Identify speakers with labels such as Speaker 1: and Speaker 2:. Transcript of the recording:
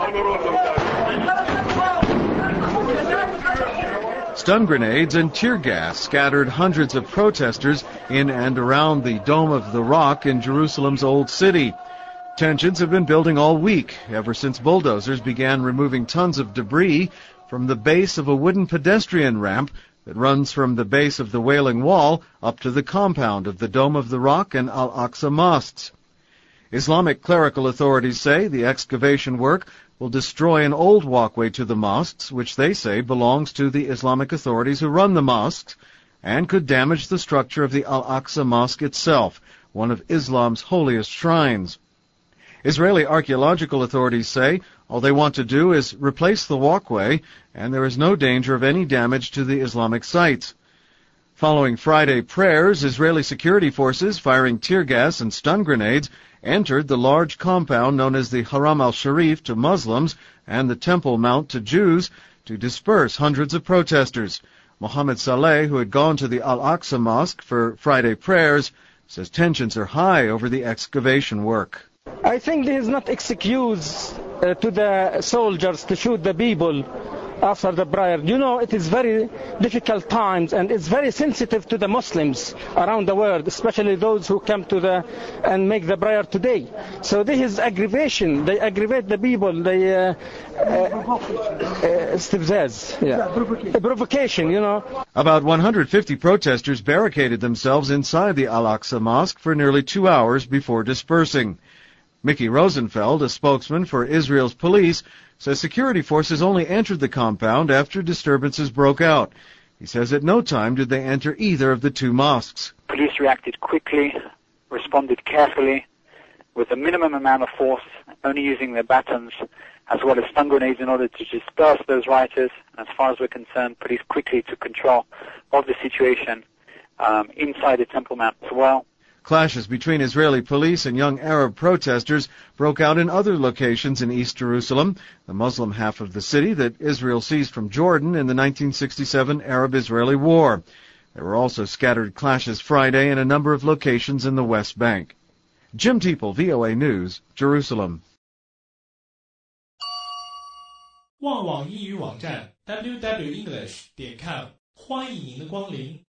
Speaker 1: Stun grenades and tear gas scattered hundreds of protesters in and around the Dome of the Rock in Jerusalem's Old City. Tensions have been building all week, ever since bulldozers began removing tons of debris from the base of a wooden pedestrian ramp that runs from the base of the Wailing Wall up to the compound of the Dome of the Rock and Al-Aqsa mosques. Islamic clerical authorities say the excavation work will destroy an old walkway to the mosques, which they say belongs to the Islamic authorities who run the mosques, and could damage the structure of the Al-Aqsa Mosque itself, one of Islam's holiest shrines. Israeli archaeological authorities say all they want to do is replace the walkway, and there is no danger of any damage to the Islamic sites. Following Friday prayers, Israeli security forces, firing tear gas and stun grenades, entered the large compound known as the Haram al-Sharif to Muslims and the Temple Mount to Jews to disperse hundreds of protesters. Mohammed Saleh, who had gone to the Al-Aqsa Mosque for Friday prayers, says tensions are high over the excavation work.
Speaker 2: I think there is not excuse to the soldiers to shoot the people after the prayer. You know, it is very difficult times, and it's very sensitive to the Muslims around the world, especially those who come to and make the prayer today. So this is aggravation. They aggravate the people. They provocation, you know.
Speaker 1: About 150 protesters barricaded themselves inside the Al-Aqsa Mosque for nearly 2 hours before dispersing. Mickey Rosenfeld, a spokesman for Israel's police, says security forces only entered the compound after disturbances broke out. He says at no time did they enter either of the two mosques.
Speaker 3: Police reacted quickly, responded carefully, with a minimum amount of force, only using their batons as well as stun grenades in order to disperse those rioters. And as far as we're concerned, police quickly took control of the situation inside the Temple Mount as well.
Speaker 1: Clashes between Israeli police and young Arab protesters broke out in other locations in East Jerusalem, the Muslim half of the city that Israel seized from Jordan in the 1967 Arab-Israeli War. There were also scattered clashes Friday in a number of locations in the West Bank. Jim Teeple, VOA News, Jerusalem.
Speaker 4: 旺网英语网站 www.english.com 欢迎您的光临。